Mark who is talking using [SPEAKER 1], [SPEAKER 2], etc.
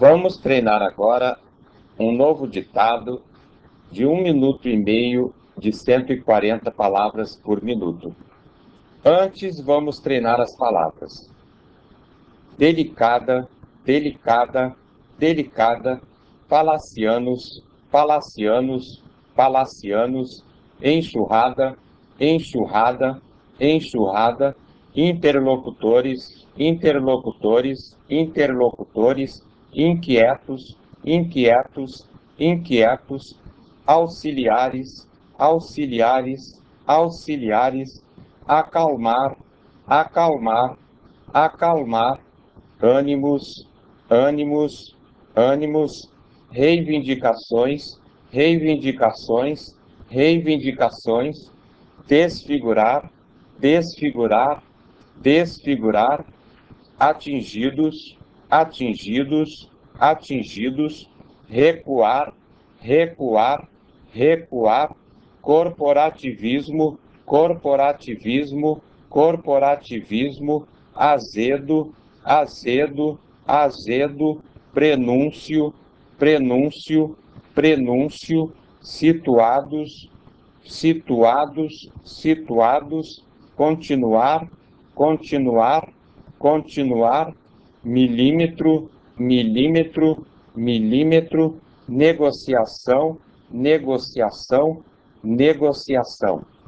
[SPEAKER 1] Vamos treinar agora um novo ditado de 1 minuto e meio de 140 palavras por minuto. Antes, vamos treinar as palavras. Delicada, delicada, delicada, palacianos, palacianos, palacianos, enxurrada, enxurrada, enxurrada, interlocutores, interlocutores, interlocutores, inquietos, inquietos, inquietos, auxiliares, auxiliares, auxiliares, acalmar, acalmar, acalmar, ânimos, ânimos, ânimos, reivindicações, reivindicações, reivindicações, desfigurar, desfigurar, desfigurar, atingidos, atingidos, atingidos, recuar, recuar, recuar, corporativismo, corporativismo, corporativismo, azedo, azedo, azedo, prenúncio, prenúncio, prenúncio, situados, situados, situados, continuar, continuar, continuar, milímetro, milímetro, milímetro, negociação, negociação, negociação.